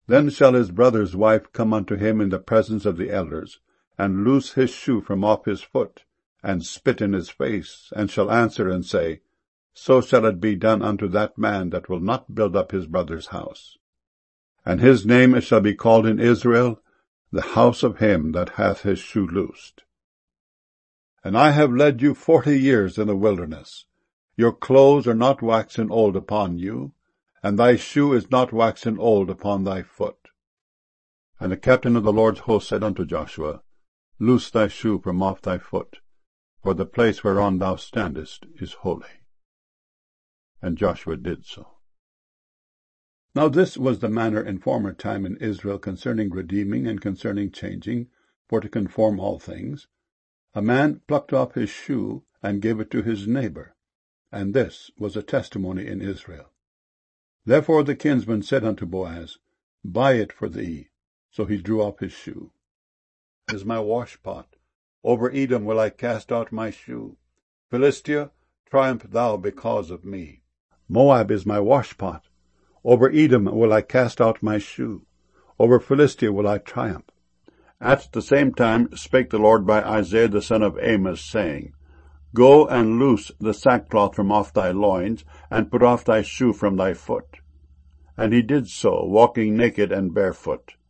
Then shall his brother's wife come unto him in the presence of the elders, and loose his shoe from off his foot, and spit in his face, and shall answer and say, So shall it be done unto that man that will not build up his brother's house. And his name shall be called in Israel, the house of him that hath his shoe loosed. And I have led you 40 years in the wilderness. Your clothes are not waxen old upon you, and thy shoe is not waxen old upon thy foot. And the captain of the Lord's host said unto Joshua, Loose thy shoe from off thy foot, for the place whereon thou standest is holy. And Joshua did so. Now this was the manner in former time in Israel concerning redeeming and concerning changing, for to conform all things. A man plucked off his shoe and gave it to his neighbor, and this was a testimony in Israel. Therefore the kinsman said unto Boaz, Buy it for thee. So he drew off his shoe. Is my washpot. Over Edom will I cast out my shoe. Philistia, triumph thou because of me. Moab is my washpot. Over Edom will I cast out my shoe. Over Philistia will I triumph. At the same time spake the Lord by Isaiah the son of Amos, saying, Go and loose the sackcloth from off thy loins, and put off thy shoe from thy foot. And he did so, walking naked and barefoot.